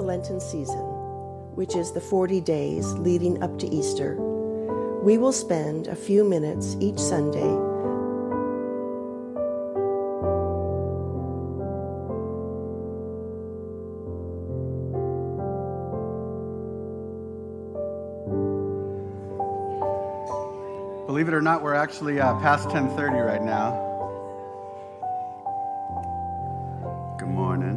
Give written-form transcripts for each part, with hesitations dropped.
Lenten season, which is the 40 days leading up to Easter, we will spend a few minutes each Sunday Believe it or not, we're actually past 10:30 right now. Good morning.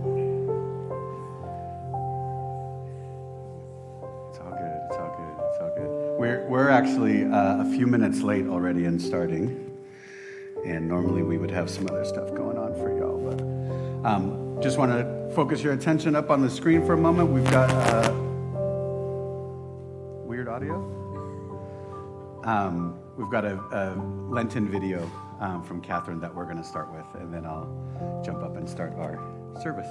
It's all good. It's all good. It's all good. We're actually a few minutes late already in starting, and normally we would have some other stuff going on for y'all, but just want to focus your attention up on the screen for a moment. We've got weird audio. We've got a Lenten video from Catherine that we're going to start with, and then I'll jump up and start our service.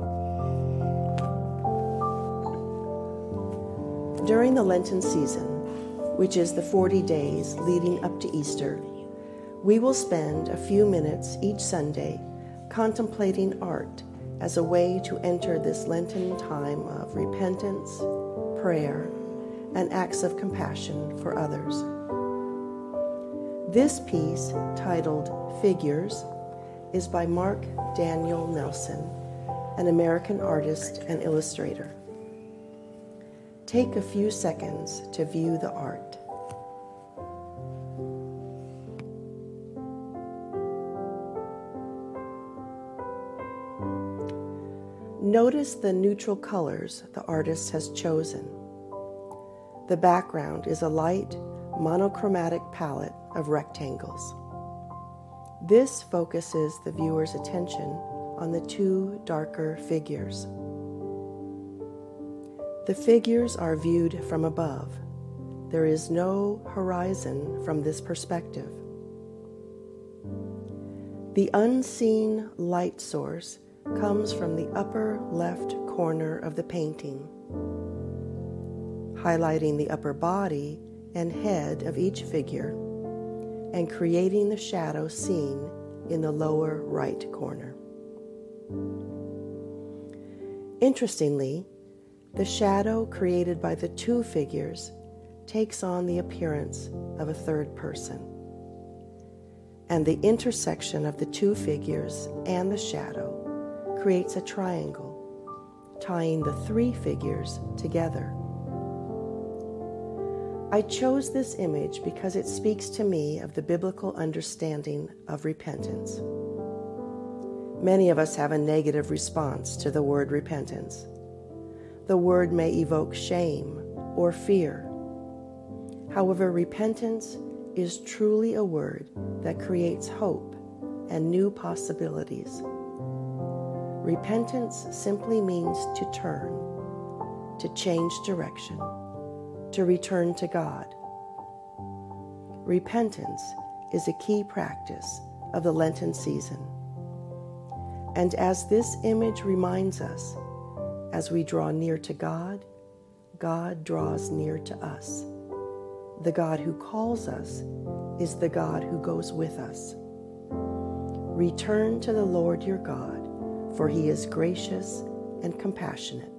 During the Lenten season, which is the 40 days leading up to Easter, we will spend a few minutes each Sunday contemplating art as a way to enter this Lenten time of repentance, prayer, and acts of compassion for others. This piece, titled Figures, is by Mark Daniel Nelson, an American artist and illustrator. Take a few seconds to view the art. Notice the neutral colors the artist has chosen. The background is a light, monochromatic palette of rectangles. This focuses the viewer's attention on the two darker figures. The figures are viewed from above. There is no horizon from this perspective. The unseen light source comes from the upper left corner of the painting, highlighting the upper body and head of each figure and creating the shadow seen in the lower right corner. Interestingly, the shadow created by the two figures takes on the appearance of a third person, and the intersection of the two figures and the shadow creates a triangle, tying the three figures together. I chose this image because it speaks to me of the biblical understanding of repentance. Many of us have a negative response to the word repentance. The word may evoke shame or fear. However, repentance is truly a word that creates hope and new possibilities. Repentance simply means to turn, to change direction, to return to God. Repentance is a key practice of the Lenten season. And as this image reminds us, as we draw near to God, God draws near to us. The God who calls us is the God who goes with us. Return to the Lord your God, for he is gracious and compassionate.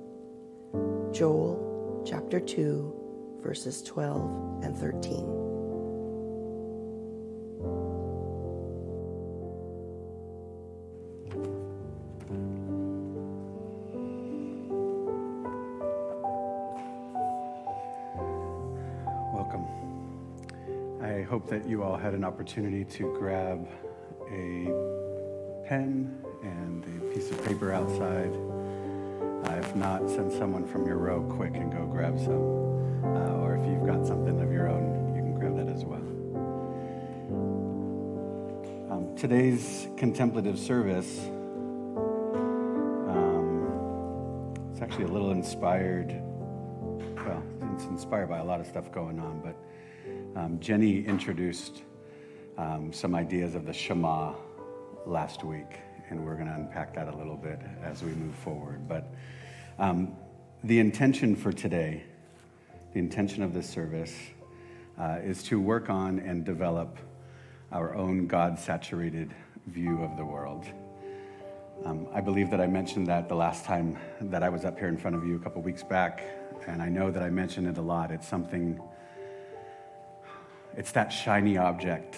Joel chapter 2, verses 12 and 13. Welcome. I hope that you all had an opportunity to grab a pen and a piece of paper outside. If not, send someone from your row quick and go grab some. Or if you've got something of your own, you can grab that as well. Today's contemplative service it's actually a little inspired. Well, it's inspired by a lot of stuff going on, but Jenny introduced some ideas of the Shema last week, and we're going to unpack that a little bit as we move forward. But the intention for today, the intention of this service is to work on and develop our own God-saturated view of the world. I believe that I mentioned that the last time that I was up here in front of you a couple weeks back, and I know that I mention it a lot. It's that shiny object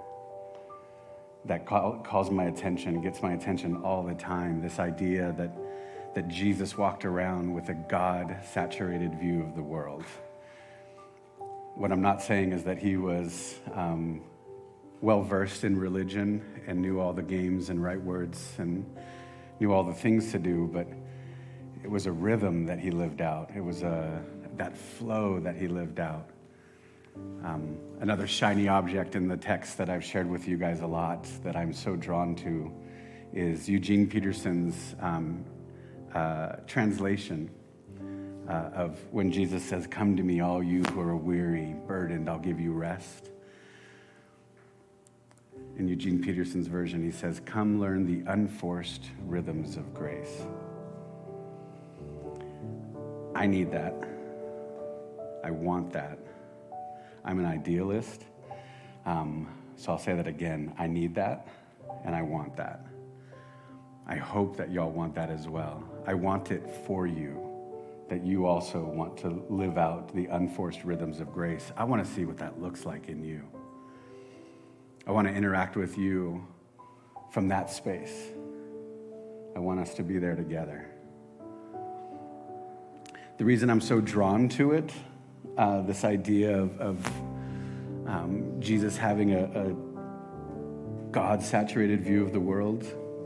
that calls my attention, gets my attention all the time. This idea that Jesus walked around with a God-saturated view of the world. What I'm not saying is that he was well-versed in religion and knew all the games and right words and knew all the things to do, but it was a rhythm that he lived out. It was that flow that he lived out. Another shiny object in the text that I've shared with you guys a lot that I'm so drawn to is Eugene Peterson's translation of when Jesus says, "Come to me, all you who are weary, burdened, I'll give you rest." In Eugene Peterson's version, he says, "Come learn the unforced rhythms of grace." I need that. I want that. I'm an idealist, so I'll say that again. I need that, and I want that. I hope that y'all want that as well. I want it for you, that you also want to live out the unforced rhythms of grace. I want to see what that looks like in you. I want to interact with you from that space. I want us to be there together. The reason I'm so drawn to it, this idea of Jesus having a God-saturated view of the world.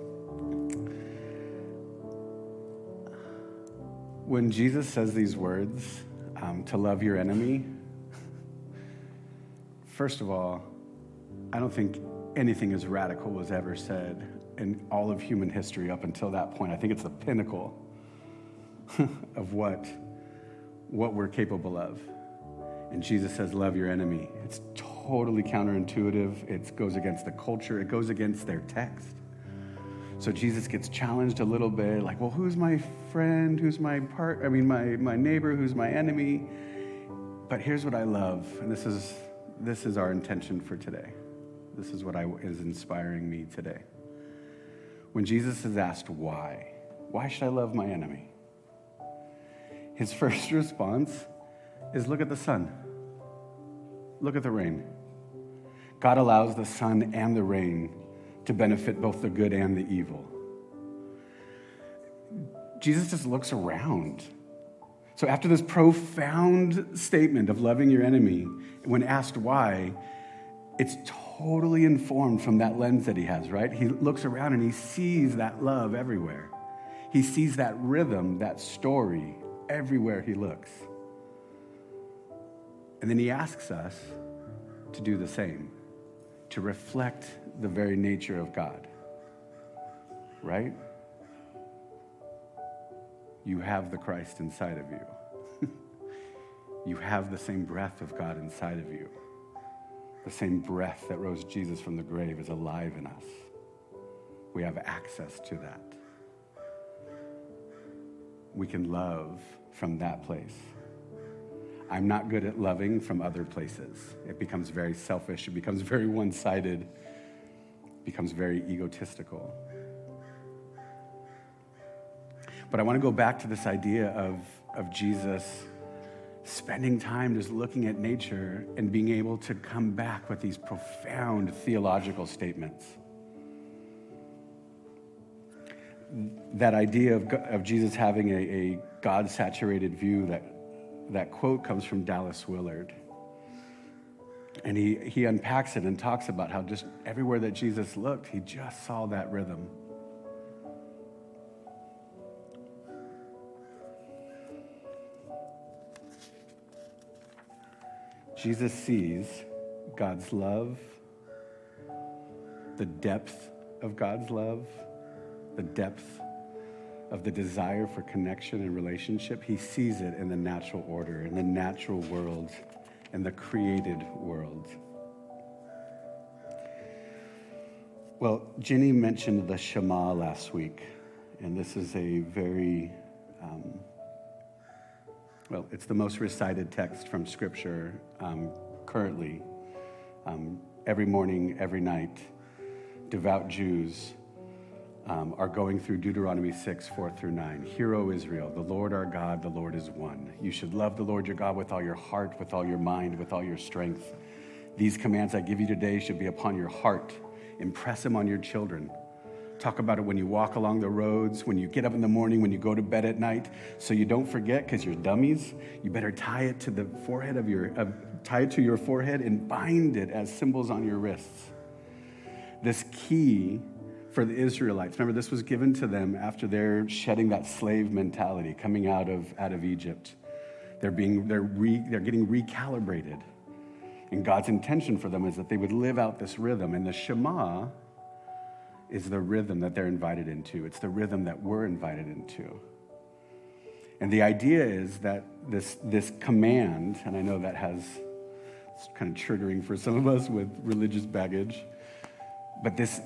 When Jesus says these words, to love your enemy, first of all, I don't think anything as radical was ever said in all of human history up until that point. I think it's the pinnacle of what we're capable of. And Jesus says, love your enemy. It's totally counterintuitive. It goes against the culture. It goes against their text. So Jesus gets challenged a little bit, like, well, who's my friend? Who's my my neighbor? Who's my enemy? But here's what I love, and this is our intention for today. This is what is inspiring me today. When Jesus is asked why should I love my enemy? His first response is, look at the sun. Look at the rain. God allows the sun and the rain to benefit both the good and the evil. Jesus just looks around. So after this profound statement of loving your enemy, when asked why, it's totally informed from that lens that he has, right? He looks around and he sees that love everywhere. He sees that rhythm, that story everywhere he looks. And then he asks us to do the same, to reflect the very nature of God, right? You have the Christ inside of you. You have the same breath of God inside of you. The same breath that rose Jesus from the grave is alive in us. We have access to that. We can love from that place. I'm not good at loving from other places. It becomes very selfish. It becomes very one-sided. It becomes very egotistical. But I want to go back to this idea of Jesus spending time just looking at nature and being able to come back with these profound theological statements. That idea of Jesus having a God-saturated view, that quote comes from Dallas Willard. And he unpacks it and talks about how just everywhere that Jesus looked, he just saw that rhythm. Jesus sees God's love, the depth of God's love, the depth of the desire for connection and relationship. He sees it in the natural order, in the natural world, in the created world. Well, Jenny mentioned the Shema last week, and this is a very, it's the most recited text from Scripture currently. Every morning, every night, devout Jews are going through Deuteronomy 6:4-9. Hear, O Israel, the Lord our God, the Lord is one. You should love the Lord your God with all your heart, with all your mind, with all your strength. These commands I give you today should be upon your heart. Impress them on your children. Talk about it when you walk along the roads, when you get up in the morning, when you go to bed at night, so you don't forget, because you're dummies. You better tie it to the forehead tie it to your forehead and bind it as symbols on your wrists. This key for the Israelites, remember, this was given to them after they're shedding that slave mentality, coming out of Egypt. They're getting recalibrated. And God's intention for them is that they would live out this rhythm. And the Shema is the rhythm that they're invited into. It's the rhythm that we're invited into. And the idea is that this command, and I know that it's kind of triggering for some of us with religious baggage, but this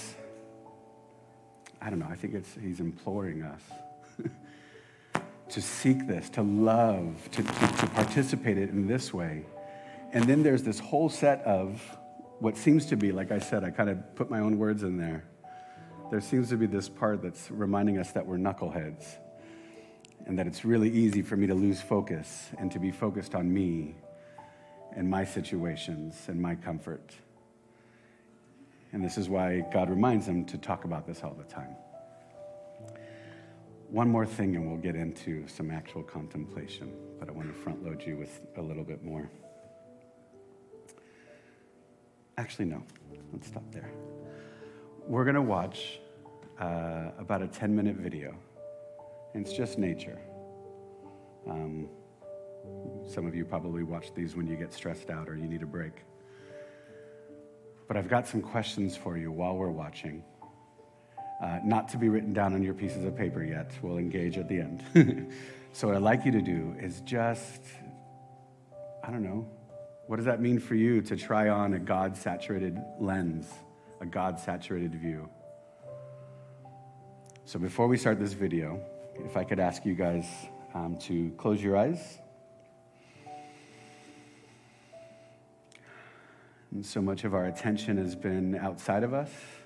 I don't know, I think he's imploring us to seek this, to love, to participate in this way. And then there's this whole set of what seems to be, like I said, I kind of put my own words in there. There seems to be this part that's reminding us that we're knuckleheads and that it's really easy for me to lose focus and to be focused on me and my situations and my comfort. And this is why God reminds them to talk about this all the time. One more thing and we'll get into some actual contemplation, but I want to front load you with a little bit more. Actually, no, let's stop there. We're going to watch about a 10-minute video. And it's just nature. Some of you probably watch these when you get stressed out or you need a break. But I've got some questions for you while we're watching. Not to be written down on your pieces of paper yet. We'll engage at the end. So what I'd like you to do is just, I don't know, what does that mean for you to try on a God-saturated lens, a God-saturated view? So before we start this video, if I could ask you guys to close your eyes. And so much of our attention has been outside of us.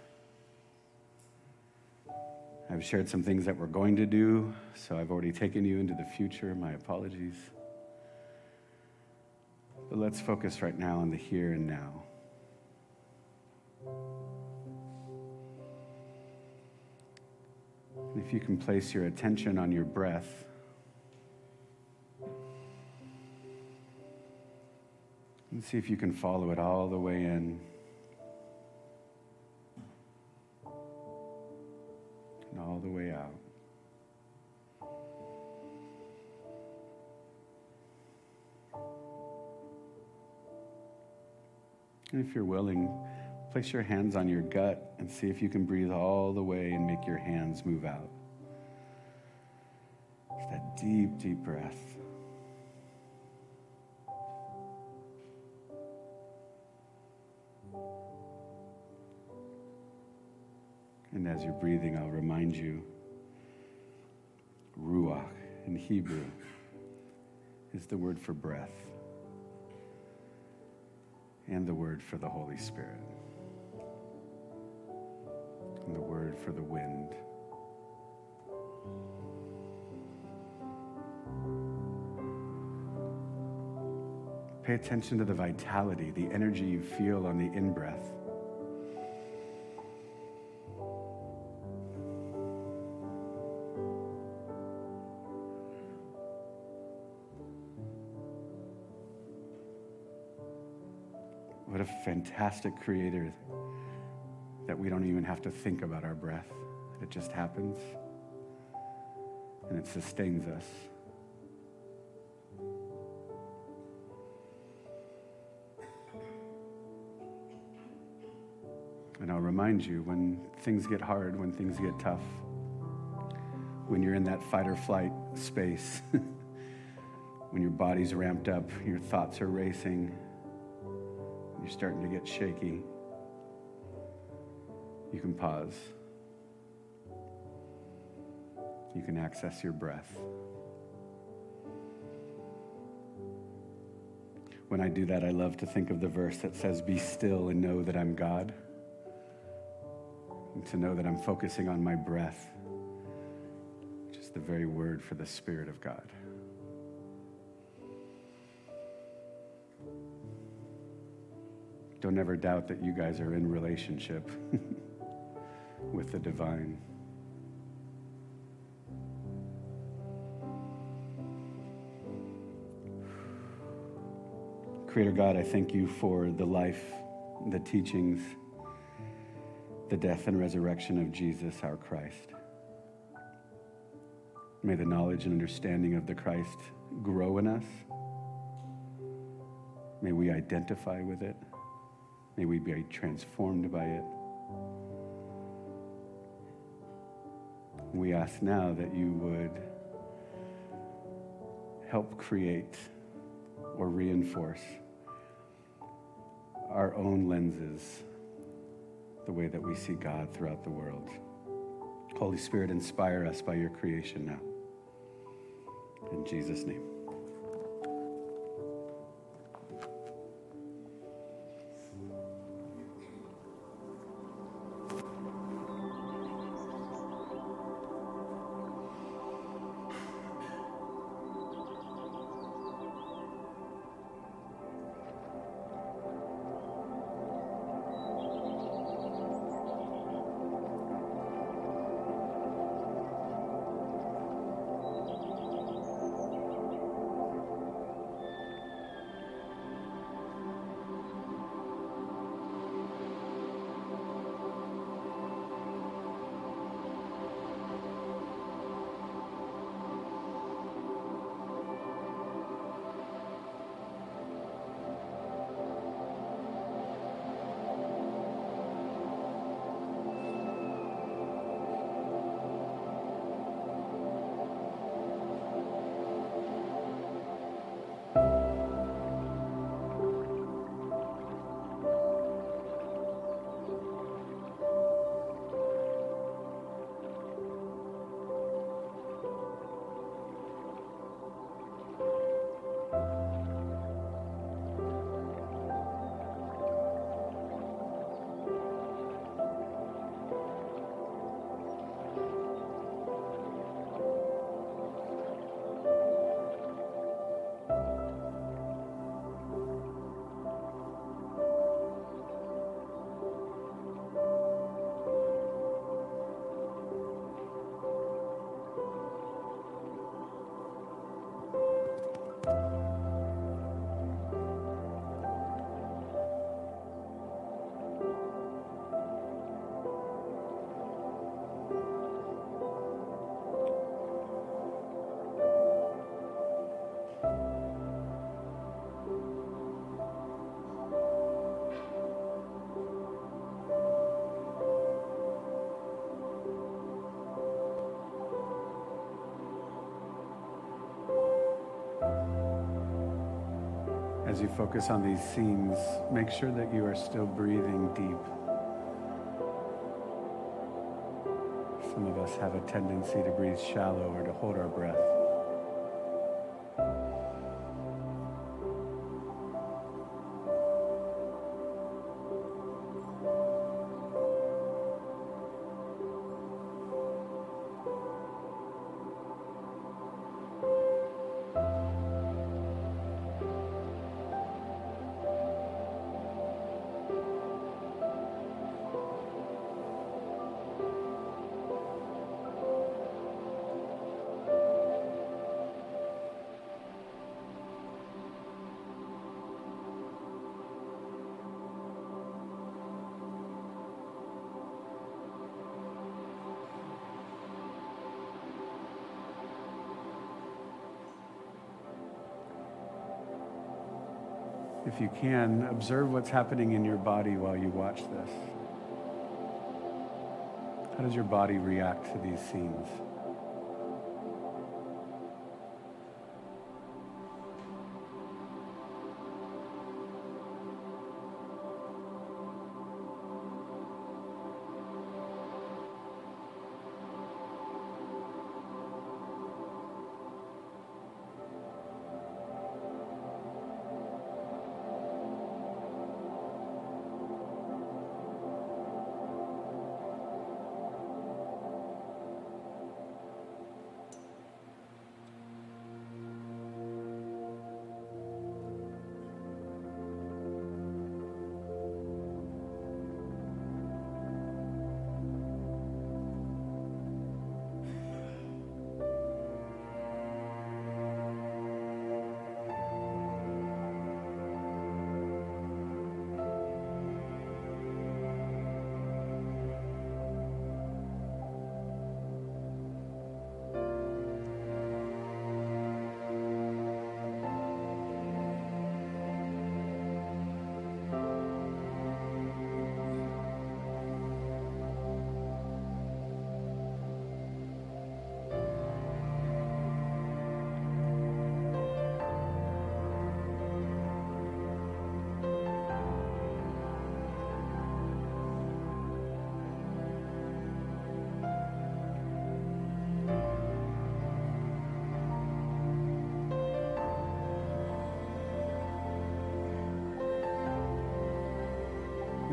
I've shared some things that we're going to do, so I've already taken you into the future. My apologies. But let's focus right now on the here and now. And if you can place your attention on your breath, and see if you can follow it all the way in and all the way out. And if you're willing, place your hands on your gut and see if you can breathe all the way and make your hands move out. It's that deep, deep breath. And as you're breathing, I'll remind you, ruach in Hebrew is the word for breath and the word for the Holy Spirit and the word for the wind. Pay attention to the vitality, the energy you feel on the in-breath. What a fantastic creator that we don't even have to think about our breath. It just happens and it sustains us. And I'll remind you, when things get hard, when things get tough, when you're in that fight or flight space, when your body's ramped up, your thoughts are racing, you're starting to get shaky, you can pause. You can access your breath. When I do that, I love to think of the verse that says, "Be still and know that I'm God." and to know that I'm focusing on my breath, which is the very word for the Spirit of God. Don't ever doubt that you guys are in relationship with the divine. Creator God, I thank you for the life, the teachings, the death and resurrection of Jesus, our Christ. May the knowledge and understanding of the Christ grow in us. May we identify with it. May we be transformed by it. We ask now that you would help create or reinforce our own lenses, the way that we see God throughout the world. Holy Spirit, inspire us by your creation now. In Jesus' name. As you focus on these scenes, make sure that you are still breathing deep. Some of us have a tendency to breathe shallow or to hold our breath. If you can, observe what's happening in your body while you watch this. How does your body react to these scenes?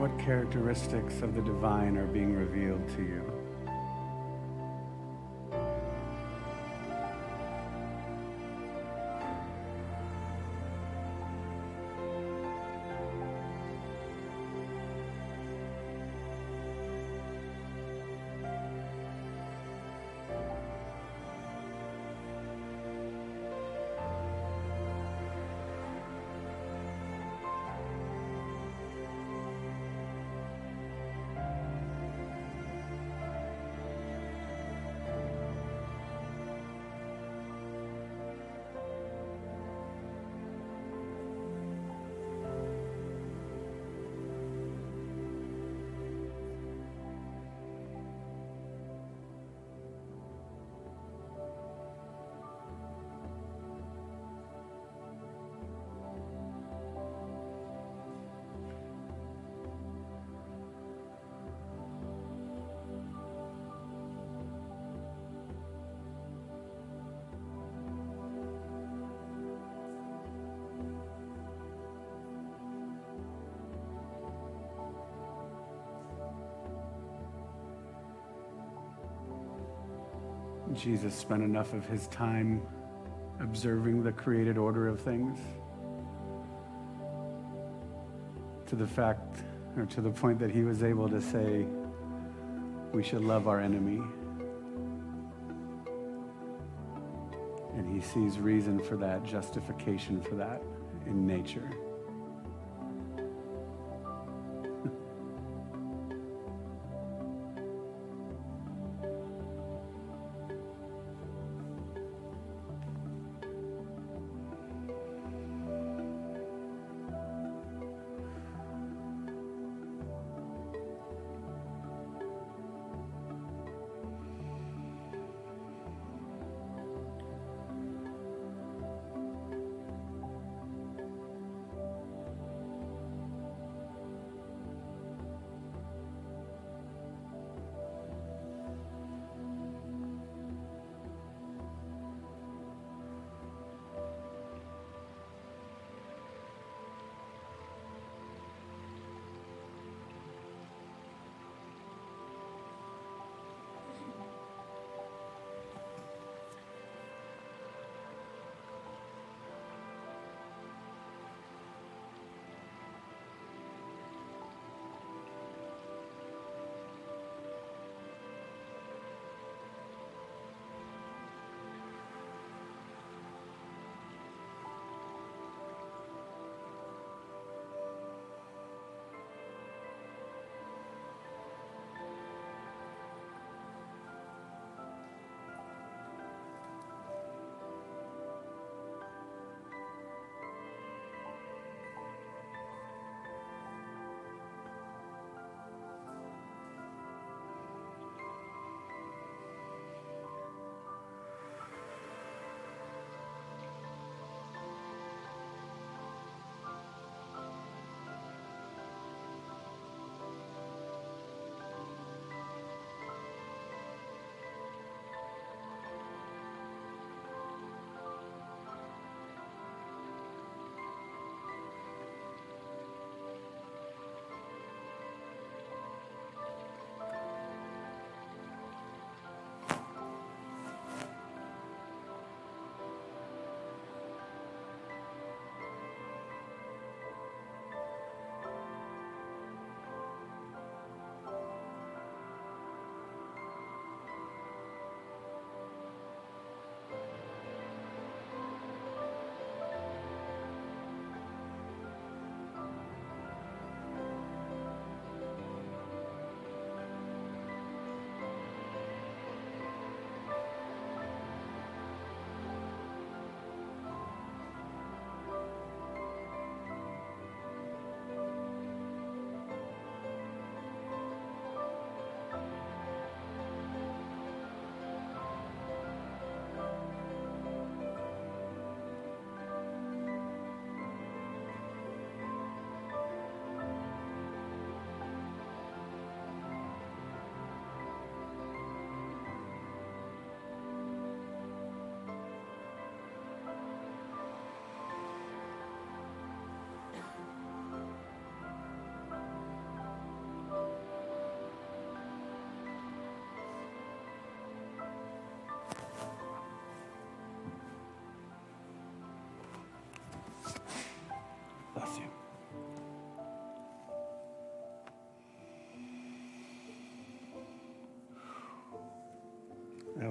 What characteristics of the divine are being revealed to you? Jesus spent enough of his time observing the created order of things to the fact, or to the point that he was able to say, we should love our enemy. And he sees reason for that, justification for that in nature.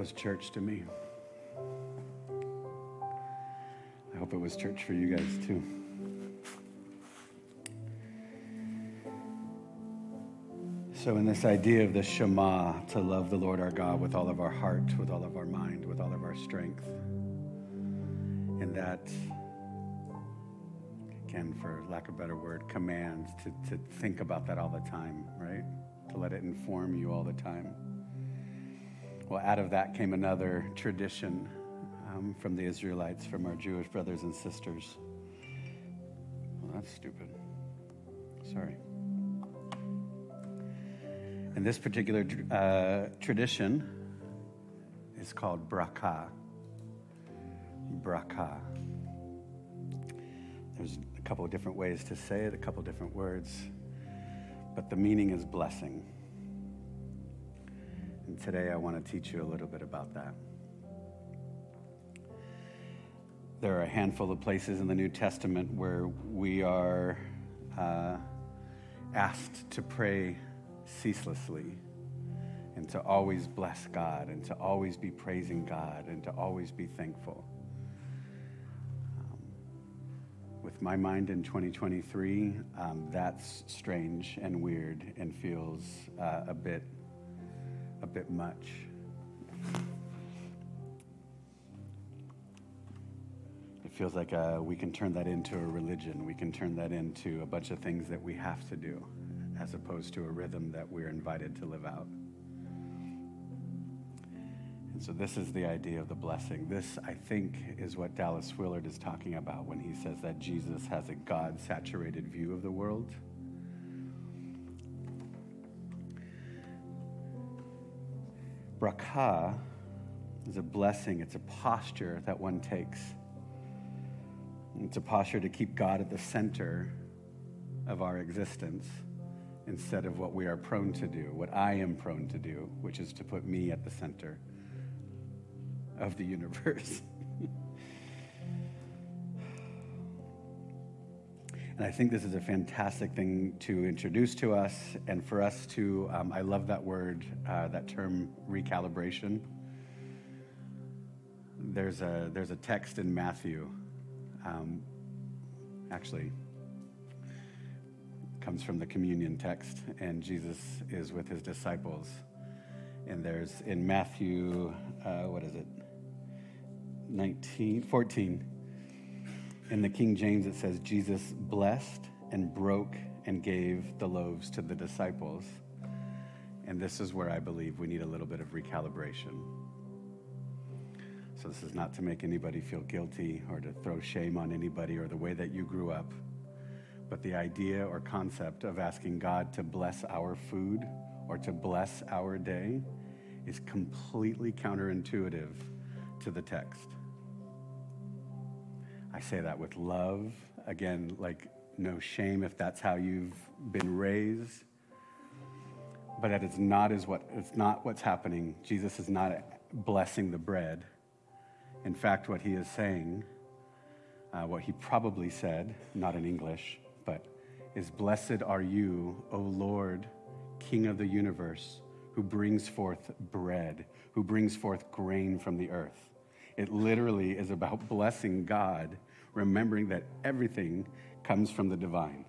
was church to me. I hope it was church for you guys too. So in this idea of the Shema, to love the Lord our God with all of our heart, with all of our mind, with all of our strength, and that, again, for lack of a better word, commands to think about that all the time, right? To let it inform you all the time. Well, out of that came another tradition from the Israelites, from our Jewish brothers and sisters. Well, that's stupid. Sorry. And this particular tradition is called Bracha. Bracha. There's a couple of different ways to say it, a couple of different words, but the meaning is blessing. And today I want to teach you a little bit about that. There are a handful of places in the New Testament where we are asked to pray ceaselessly and to always bless God and to always be praising God and to always be thankful. With my mind in 2023, that's strange and weird and feels a bit much. It feels like we can turn that into a religion. We can turn that into a bunch of things that we have to do, as opposed to a rhythm that we're invited to live out. And so this is the idea of the blessing. This, I think, is what Dallas Willard is talking about when he says that Jesus has a God-saturated view of the world. Bracha is a blessing. It's a posture that one takes. It's a posture to keep God at the center of our existence instead of what we are prone to do, what I am prone to do, which is to put me at the center of the universe. And I think this is a fantastic thing to introduce to us and for us to, I love that word, that term, recalibration. There's a text in Matthew, actually, comes from the communion text, and Jesus is with his disciples. And there's in Matthew, 14. In the King James, it says, Jesus blessed and broke and gave the loaves to the disciples. And this is where I believe we need a little bit of recalibration. So this is not to make anybody feel guilty or to throw shame on anybody or the way that you grew up. But the idea or concept of asking God to bless our food or to bless our day is completely counterintuitive to the text. I say that with love, again, like no shame if that's how you've been raised, but that it's not what's happening. Jesus is not blessing the bread. In fact, what he is saying, what he probably said, not in English, but is, blessed are you, O Lord, King of the universe, who brings forth bread, who brings forth grain from the earth. It literally is about blessing God, remembering that everything comes from the divine.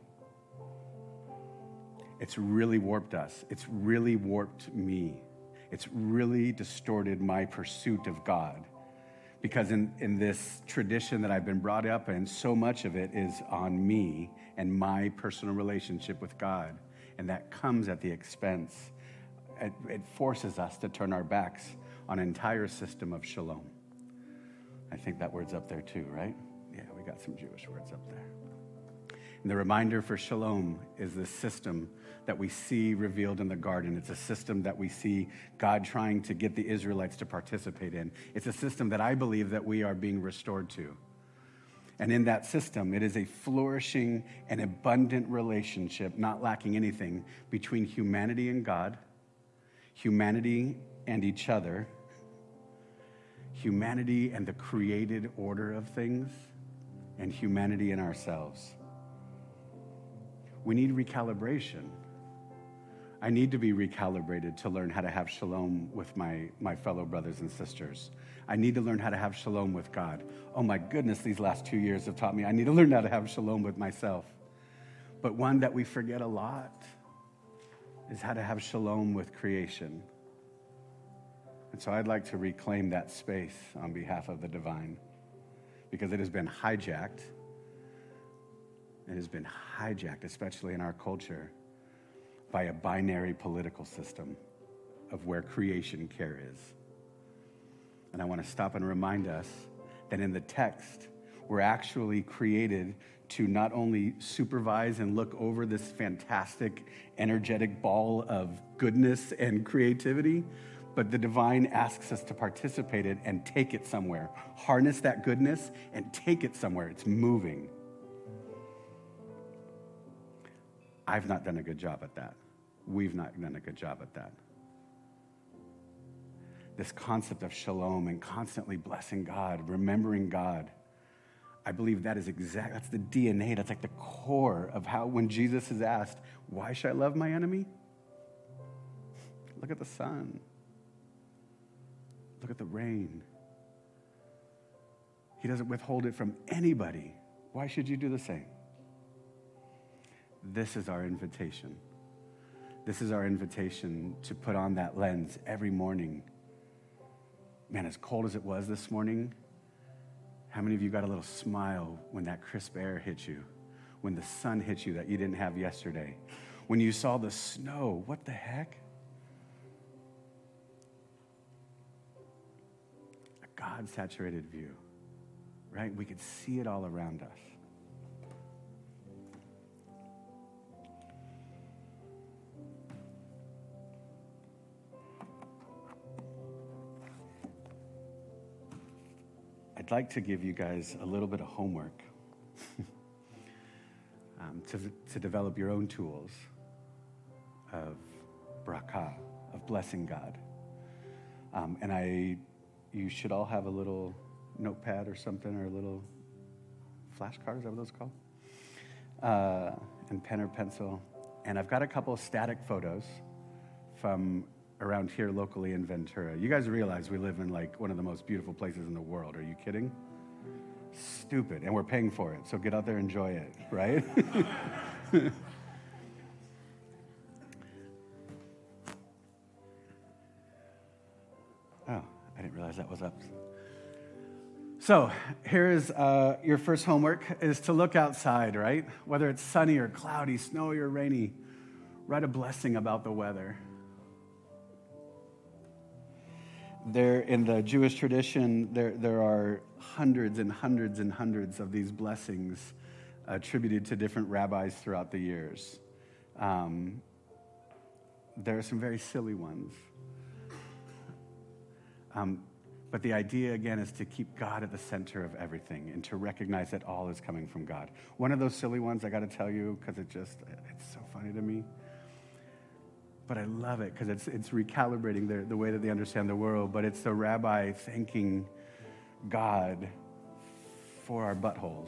It's really warped us. It's really warped me. It's really distorted my pursuit of God. Because in this tradition that I've been brought up in, so much of it is on me and my personal relationship with God. And that comes at the expense. It forces us to turn our backs on an entire system of shalom. I think that word's up there too, right? Yeah, we got some Jewish words up there. And the reminder for shalom is this system that we see revealed in the garden. It's a system that we see God trying to get the Israelites to participate in. It's a system that I believe that we are being restored to. And in that system, it is a flourishing and abundant relationship, not lacking anything, between humanity and God, humanity and each other, humanity and the created order of things, and humanity and ourselves. We need recalibration. I need to be recalibrated to learn how to have shalom with my fellow brothers and sisters. I need to learn how to have shalom with God. Oh my goodness, these last 2 years have taught me I need to learn how to have shalom with myself. But one that we forget a lot is how to have shalom with creation. And so I'd like to reclaim that space on behalf of the divine, because it has been hijacked. It has been hijacked, especially in our culture, by a binary political system of where creation care is. And I want to stop and remind us that in the text, we're actually created to not only supervise and look over this fantastic, energetic ball of goodness and creativity, but the divine asks us to participate in it and take it somewhere. Harness that goodness and take it somewhere. It's moving. I've not done a good job at that. We've not done a good job at that. This concept of shalom and constantly blessing God, remembering God, I believe that is that's the DNA, that's like the core of how when Jesus is asked, why should I love my enemy? Look at the sun. Look at the rain. He doesn't withhold it from anybody. Why should you do the same? This is our invitation. This is our invitation to put on that lens every morning. Man, as cold as it was this morning, how many of you got a little smile when that crisp air hit you? When the sun hit you that you didn't have yesterday? When you saw the snow, what the heck? A God-saturated view, right? We could see it all around us. I'd like to give you guys a little bit of homework to develop your own tools of barakah, of blessing God. You should all have a little notepad or something, or a little flashcard, is that what those are called? And pen or pencil. And I've got a couple of static photos from around here locally in Ventura. You guys realize we live in like one of the most beautiful places in the world. Are you kidding? Stupid. And we're paying for it. So get out there and enjoy it, right? Oh, I didn't realize that was up. So here's your first homework is to look outside, right? Whether it's sunny or cloudy, snowy or rainy, write a blessing about the weather. There, in the Jewish tradition, there are hundreds and hundreds and hundreds of these blessings attributed to different rabbis throughout the years. There are some very silly ones. But the idea, again, is to keep God at the center of everything and to recognize that all is coming from God. One of those silly ones, I got to tell you, because it's so funny to me. But I love it because it's recalibrating the way that they understand the world. But it's the rabbi thanking God for our buttholes.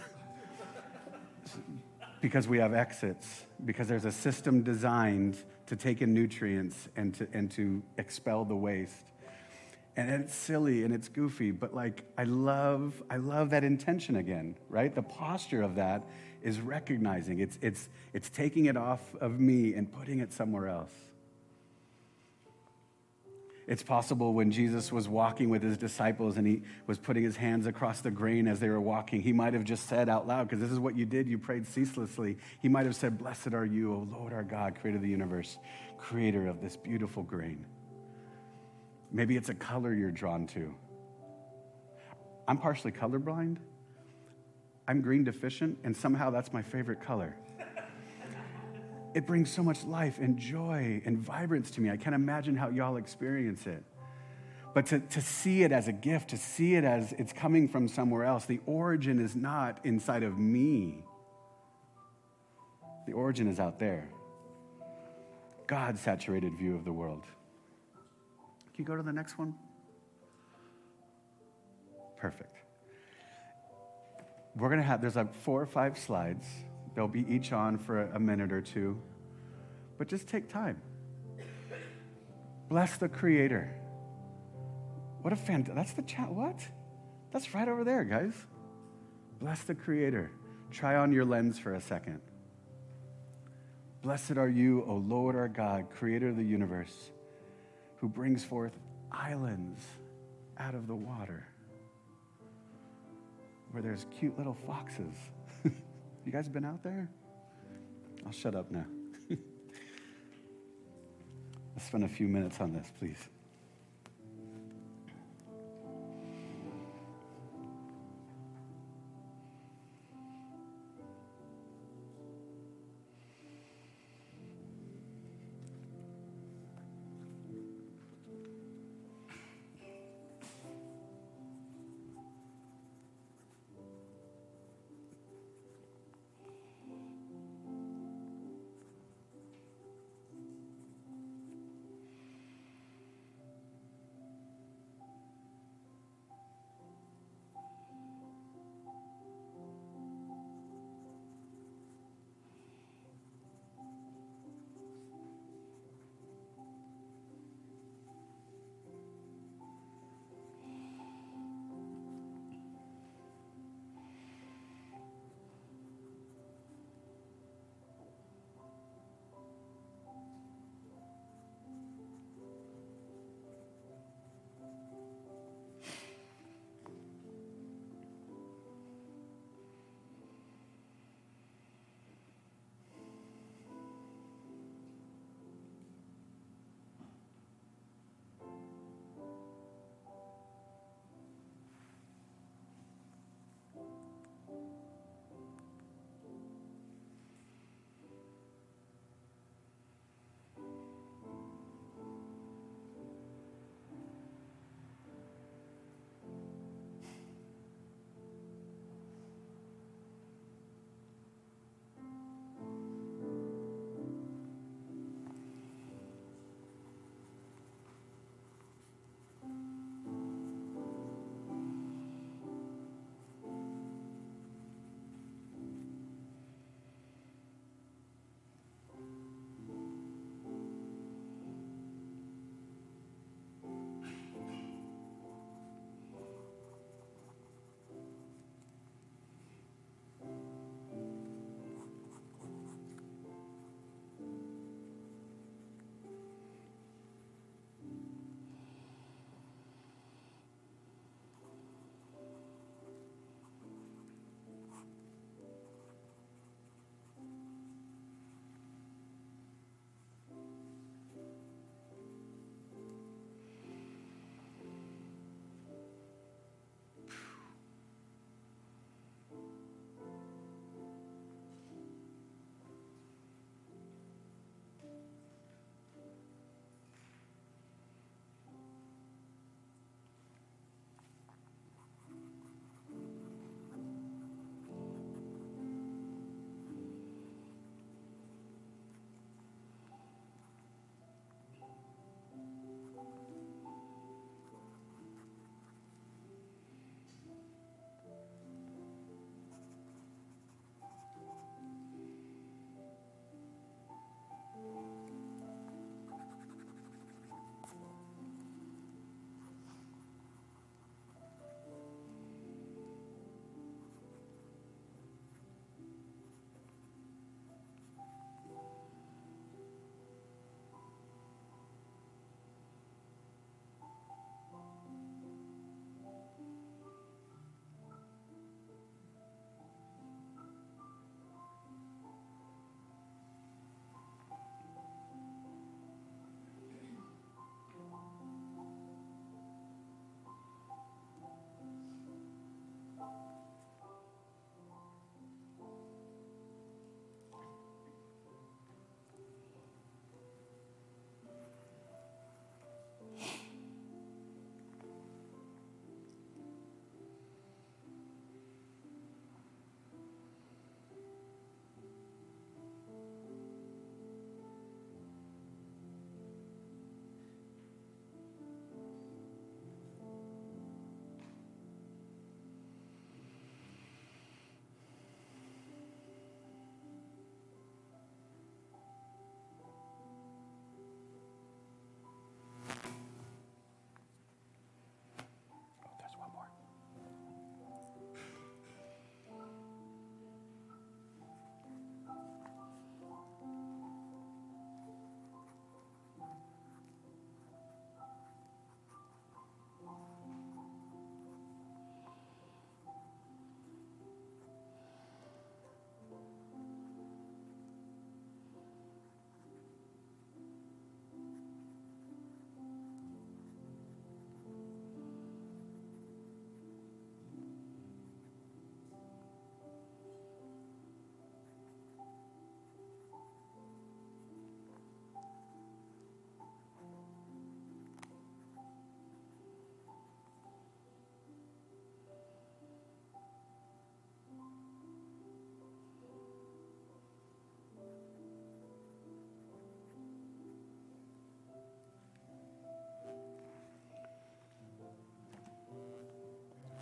Because we have exits. Because there's a system designed to take in nutrients and to expel the waste. And it's silly and it's goofy, but like I love that intention again, right? The posture of that is recognizing it's taking it off of me and putting it somewhere else. It's possible when Jesus was walking with his disciples and he was putting his hands across the grain as they were walking, he might have just said out loud, because this is what you did, you prayed ceaselessly. He might have said, "Blessed are you, O Lord our God, creator of the universe, creator of this beautiful grain." Maybe it's a color you're drawn to. I'm partially colorblind. I'm green deficient, and somehow that's my favorite color. It brings so much life and joy and vibrance to me. I can't imagine how y'all experience it. But to see it as a gift, to see it as it's coming from somewhere else, the origin is not inside of me. The origin is out there. God-saturated view of the world. Can you go to the next one? Perfect. We're going to have, there's like 4 or 5 slides. They'll be each on for a minute or two. but just take time. Bless the Creator. What a that's the chat. What? That's right over there, guys. Bless the Creator. Try on your lens for a second. Blessed are you, O Lord our God, creator of the universe, who brings forth islands out of the water where there's cute little foxes. You guys been out there? I'll shut up now. Let's spend a few minutes on this, please.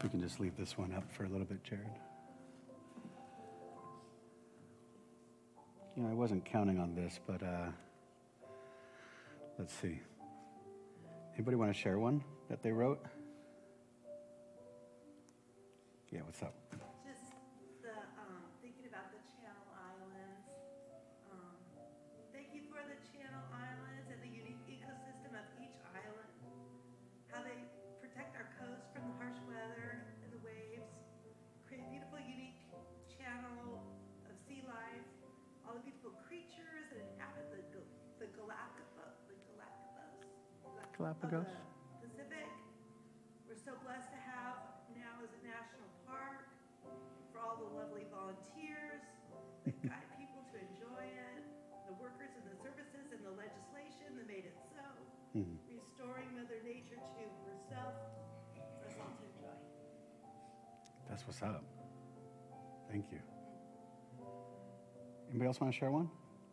We can just leave this one up for a little bit, Jared. You know, I wasn't counting on this, but let's see. Anybody want to share one that they wrote? Yeah, what's up? Just thinking about the Channel Islands. Thank you for the Channel Islands and the unique ecosystem of each island. How they protect our coast from the harsh weather and the waves. Create beautiful, unique channel of sea life. All the beautiful creatures that inhabit the Galapagos Galapagos. of the Pacific. We're so blessed to have now as a national park, for all the lovely volunteers that guide people to enjoy it, the workers and the services and the legislation that made it so, restoring Mother Nature to herself for us all to enjoy. That's what's up. Thank you. Anybody else want to share one?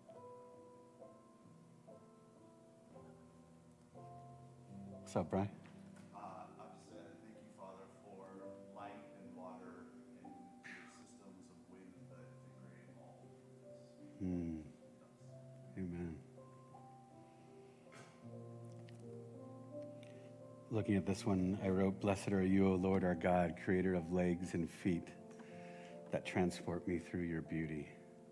What's up, Brian? I'll just say thank you, Father, for light and water and your systems of wind that create all of this. Amen. Looking at this one, I wrote, "Blessed are you, O Lord, our God, creator of legs and feet that transport me through your beauty."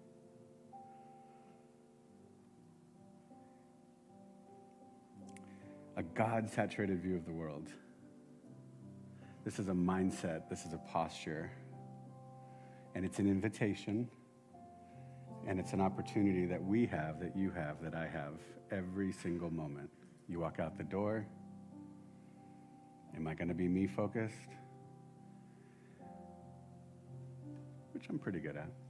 A God-saturated view of the world. This is a mindset. This is a posture. And it's an invitation. And it's an opportunity that we have, that you have, that I have every single moment. You walk out the door. Am I going to be me focused? Which I'm pretty good at.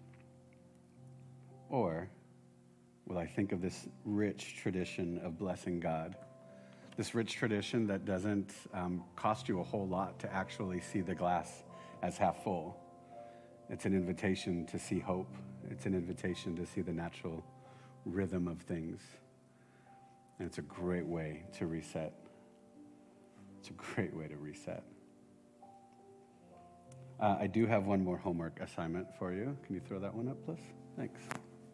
Or will I think of this rich tradition of blessing God? This rich tradition that doesn't cost you a whole lot to actually see the glass as half full. It's an invitation to see hope. It's an invitation to see the natural rhythm of things. And it's a great way to reset. It's a great way to reset. I do have one more homework assignment for you. Can you throw that one up, please? Thanks.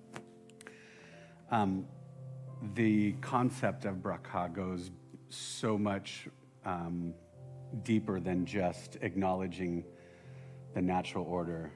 The concept of bracha goes so much deeper than just acknowledging the natural order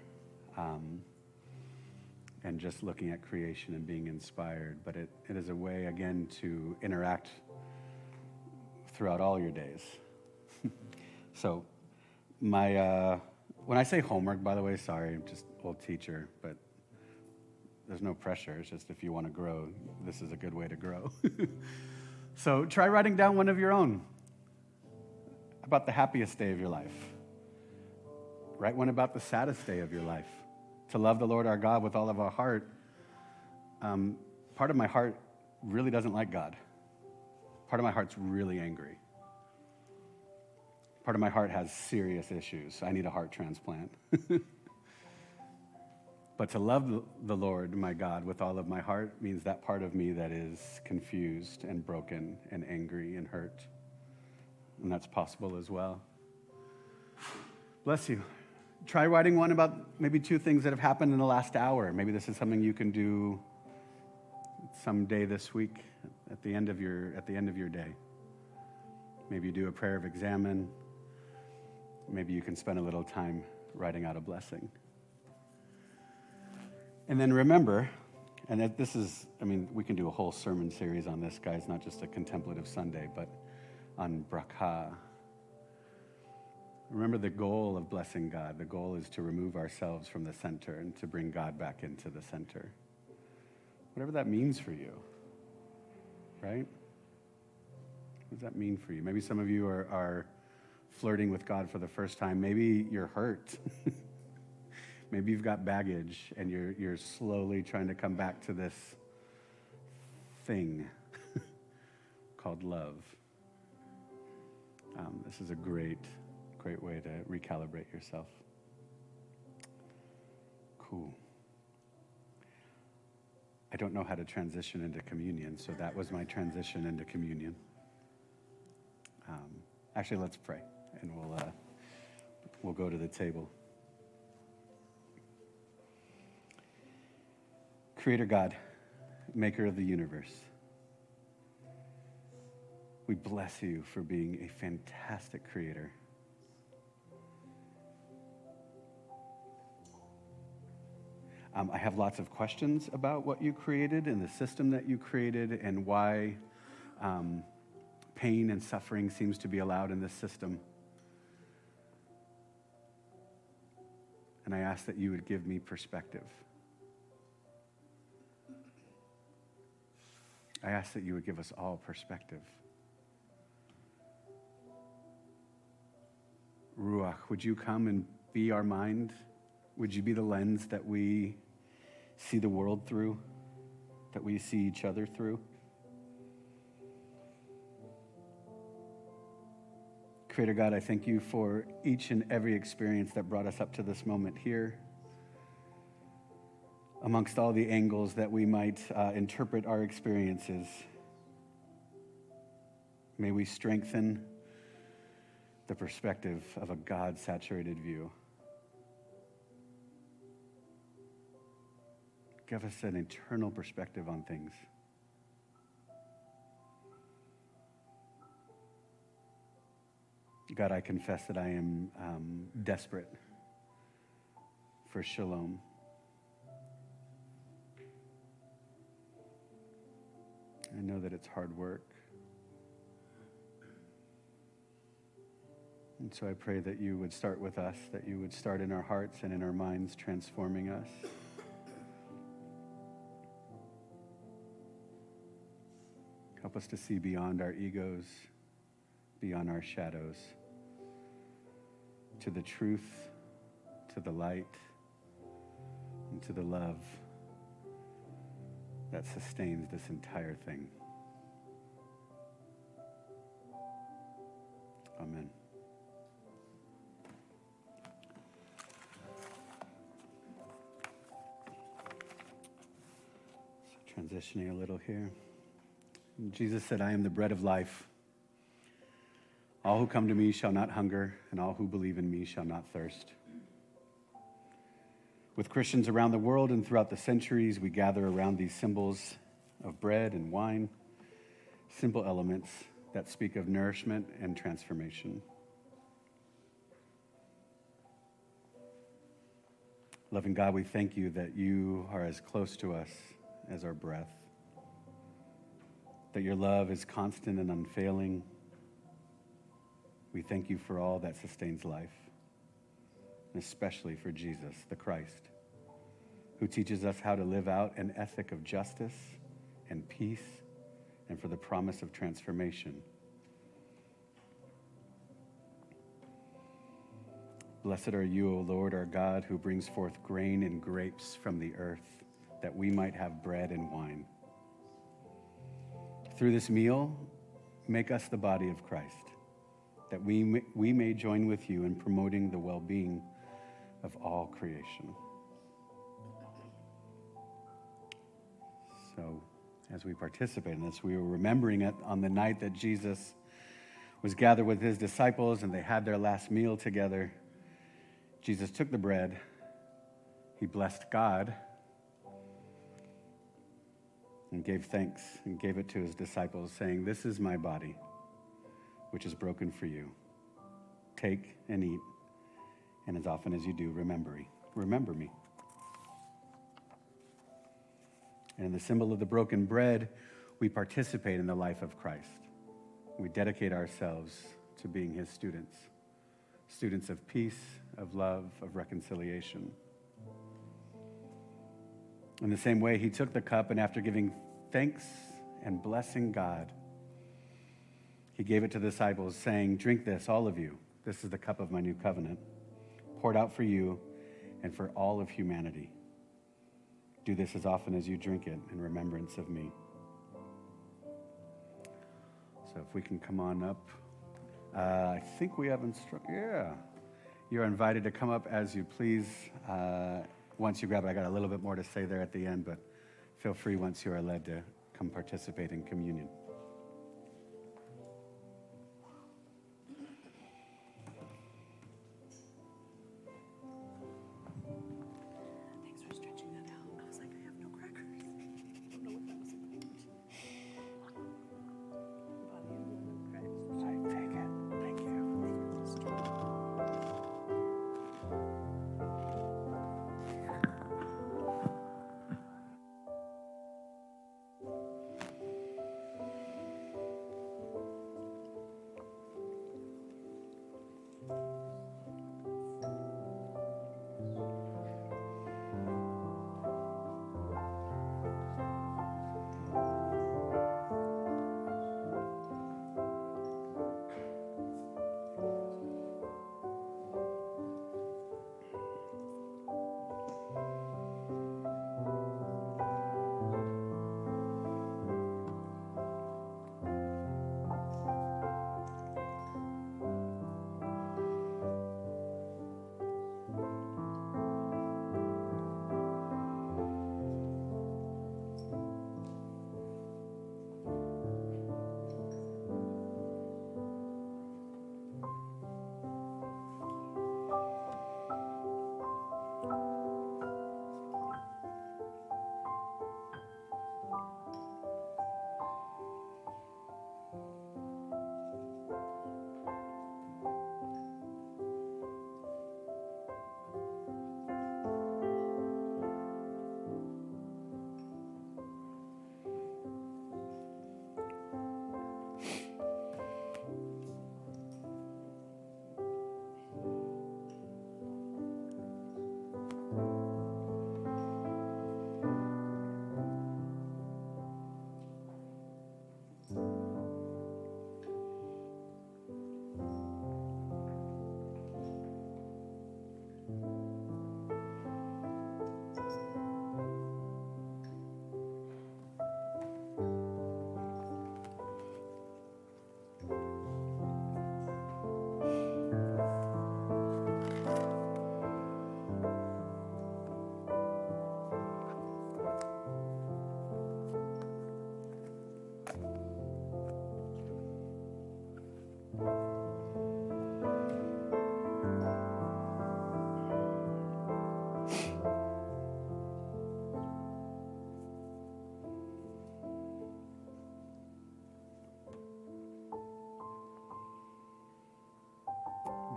and just looking at creation and being inspired. But it is a way, again, to interact throughout all your days. So when I say homework, by the way, sorry, I'm just old teacher, but there's no pressure. It's just if you want to grow, this is a good way to grow. So try writing down one of your own about the happiest day of your life. Write one about the saddest day of your life. To love the Lord our God with all of our heart. Part of my heart really doesn't like God. Part of my heart's really angry. Part of my heart has serious issues. I need a heart transplant. But to love the Lord, my God, with all of my heart means that part of me that is confused and broken and angry and hurt. And that's possible as well. Bless you. Try writing one about maybe 2 things that have happened in the last hour. Maybe this is something you can do someday this week at the end of your day. Maybe you do a prayer of examine. Maybe you can spend a little time writing out a blessing. And then remember, and this is, we can do a whole sermon series on this, guys, not just a contemplative Sunday, but on bracha. Remember the goal of blessing God. The goal is to remove ourselves from the center and to bring God back into the center. Whatever that means for you, right? What does that mean for you? Maybe some of you are flirting with God for the first time. Maybe you're hurt. Maybe you've got baggage and you're slowly trying to come back to this thing called love. This is a great way to recalibrate yourself. Cool. I don't know how to transition into communion, so that was my transition into communion. Actually, let's pray, and we'll go to the table. Creator God, maker of the universe, we bless you for being a fantastic creator. I have lots of questions about what you created and the system that you created and why pain and suffering seems to be allowed in this system. And I ask that you would give me perspective. I ask that you would give us all perspective. Ruach, would you come and be our mind? Would you be the lens that we see the world through, that we see each other through? Creator God, I thank you for each and every experience that brought us up to this moment here. Amongst all the angles that we might interpret our experiences, may we strengthen the perspective of a God-saturated view. Give us an eternal perspective on things. God, I confess that I am desperate for shalom. I know that it's hard work. And so I pray that you would start with us, that you would start in our hearts and in our minds, transforming us. Help us to see beyond our egos, beyond our shadows, to the truth, to the light, and to the love that sustains this entire thing. Amen. So transitioning a little here. Jesus said, I am the bread of life. All who come to me shall not hunger, and all who believe in me shall not thirst. With Christians around the world and throughout the centuries, we gather around these symbols of bread and wine, simple elements that speak of nourishment and transformation. Loving God, we thank you that you are as close to us as our breath, that your love is constant and unfailing. We thank you for all that sustains life, and especially for Jesus, the Christ, who teaches us how to live out an ethic of justice and peace, and for the promise of transformation. Blessed are you, O Lord, our God, who brings forth grain and grapes from the earth, that we might have bread and wine. Through this meal, make us the body of Christ, that we may join with you in promoting the well-being of all creation. So, as we participate in this, we were remembering it on the night that Jesus was gathered with his disciples and they had their last meal together. Jesus took the bread, he blessed God, and gave thanks and gave it to his disciples, saying, "This is my body, which is broken for you. Take and eat, and as often as you do, remember me." And in the symbol of the broken bread, we participate in the life of Christ. We dedicate ourselves to being his students of peace, of love, of reconciliation. In the same way, he took the cup, and after giving thanks and blessing God, he gave it to the disciples, saying, "Drink this, all of you. This is the cup of my new covenant, poured out for you and for all of humanity. Do this as often as you drink it in remembrance of me." So if we can come on up. I think we have Yeah. You're invited to come up as you please. Once you grab it, I got a little bit more to say there at the end, but feel free once you are led to come participate in communion.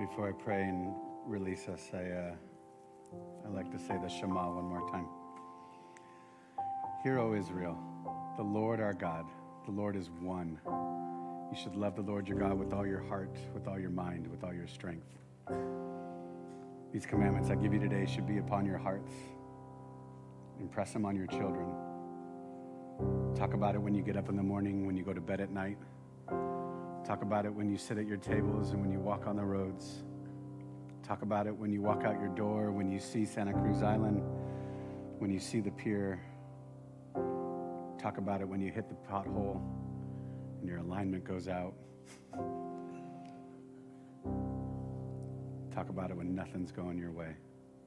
Before I pray and release us, I like to say the Shema one more time. Hear, O Israel, the Lord our God, the Lord is one. You should love the Lord your God with all your heart, with all your mind, with all your strength. These commandments I give you today should be upon your hearts. Impress them on your children. Talk about it when you get up in the morning, when you go to bed at night. Talk about it when you sit at your tables and when you walk on the roads. Talk about it when you walk out your door, when you see Santa Cruz Island, when you see the pier. Talk about it when you hit the pothole and your alignment goes out. Talk about it when nothing's going your way.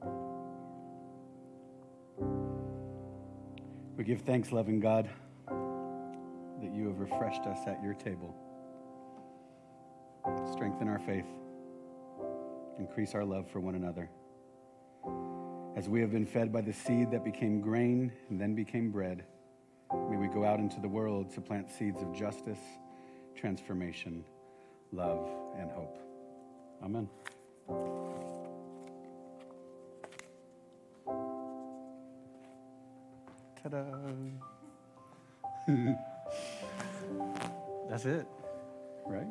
We give thanks, loving God, that you have refreshed us at your table. Strengthen our faith. Increase our love for one another. As we have been fed by the seed that became grain and then became bread, may we go out into the world to plant seeds of justice, transformation, love, and hope. Amen. Ta-da. That's it, right?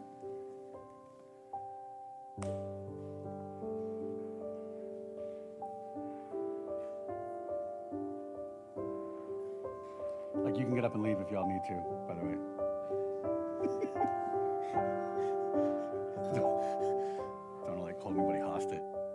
Like, you can get up and leave if y'all need to, by the way. Don't like hold anybody hostage.